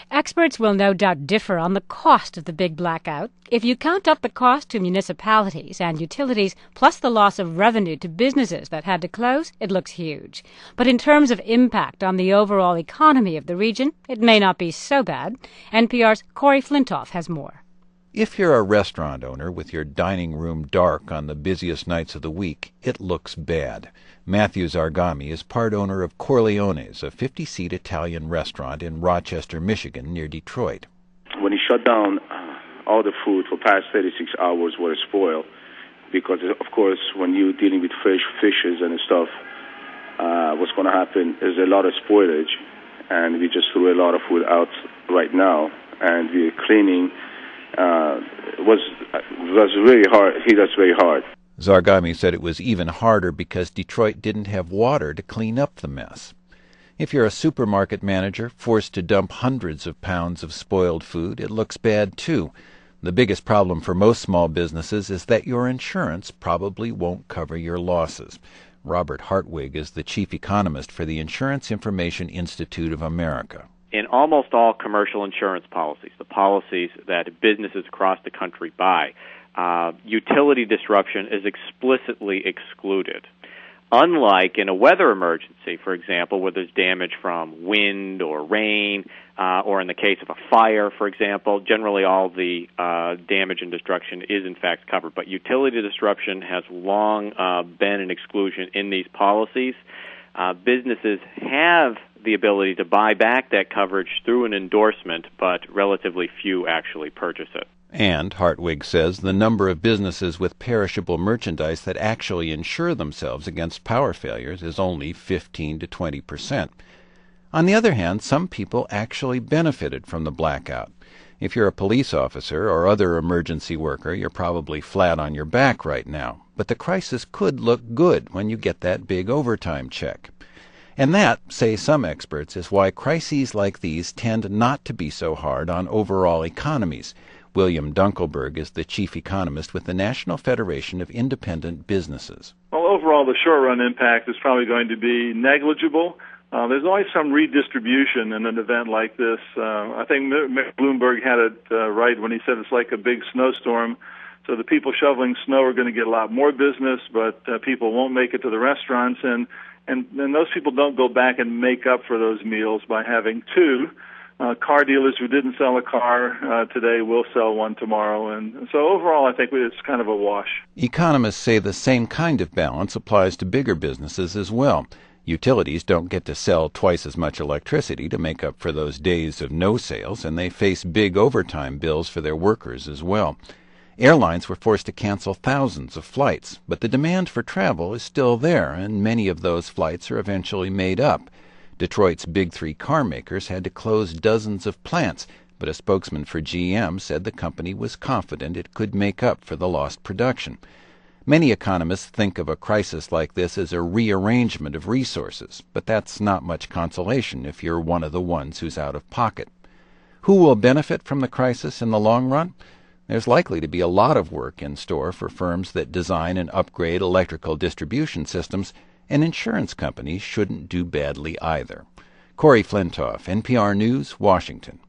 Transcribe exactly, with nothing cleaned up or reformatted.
Experts will no doubt differ on the cost of the big blackout. If you count up the cost to municipalities and utilities, plus the loss of revenue to businesses that had to close, it looks huge. But in terms of impact on the overall economy of the region, it may not be so bad. N P R's Corey Flintoff has more. If you're a restaurant owner with your dining room dark on the busiest nights of the week, it looks bad. Matthew Zargami is part owner of Corleone's, a fifty-seat Italian restaurant in Rochester, Michigan, near Detroit. When he shut down, uh, all the food for past thirty-six hours was spoiled because, of course, when you're dealing with fresh fishes and stuff, uh, what's going to happen is a lot of spoilage, and we just threw a lot of food out right now, and we're cleaning. Uh, was was very hard. Hit us very hard. Zargami said it was even harder because Detroit didn't have water to clean up the mess. If you're a supermarket manager forced to dump hundreds of pounds of spoiled food, it looks bad too. The biggest problem for most small businesses is that your insurance probably won't cover your losses. Robert Hartwig is the chief economist for the Insurance Information Institute of America. In almost all commercial insurance policies, the policies that businesses across the country buy, uh, utility disruption is explicitly excluded. Unlike in a weather emergency, for example, where there's damage from wind or rain, uh, or in the case of a fire, for example, generally all the uh, damage and destruction is in fact covered. But utility disruption has long uh, been an exclusion in these policies. Uh, businesses have the ability to buy back that coverage through an endorsement, but relatively few actually purchase it. And, Hartwig says, the number of businesses with perishable merchandise that actually insure themselves against power failures is only fifteen to twenty percent. On the other hand, some people actually benefited from the blackout. If you're a police officer or other emergency worker, you're probably flat on your back right now. But the crisis could look good when you get that big overtime check. And that, say some experts, is why crises like these tend not to be so hard on overall economies. William Dunkelberg is the chief economist with the National Federation of Independent Businesses. Well, overall, the short-run impact is probably going to be negligible. Uh, there's always some redistribution in an event like this. Uh, I think Mick Bloomberg had it uh, right when he said it's like a big snowstorm. So the people shoveling snow are going to get a lot more business, but uh, people won't make it to the restaurants, and And, and those people don't go back and make up for those meals by having two. Uh, car dealers who didn't sell a car uh, today will sell one tomorrow. And so overall, I think it's kind of a wash. Economists say the same kind of balance applies to bigger businesses as well. Utilities don't get to sell twice as much electricity to make up for those days of no sales, and they face big overtime bills for their workers as well. Airlines were forced to cancel thousands of flights, but the demand for travel is still there, and many of those flights are eventually made up. Detroit's big three car makers had to close dozens of plants, but a spokesman for G M said the company was confident it could make up for the lost production. Many economists think of a crisis like this as a rearrangement of resources, but that's not much consolation if you're one of the ones who's out of pocket. Who will benefit from the crisis in the long run? There's likely to be a lot of work in store for firms that design and upgrade electrical distribution systems, and insurance companies shouldn't do badly either. Corey Flintoff, N P R News, Washington.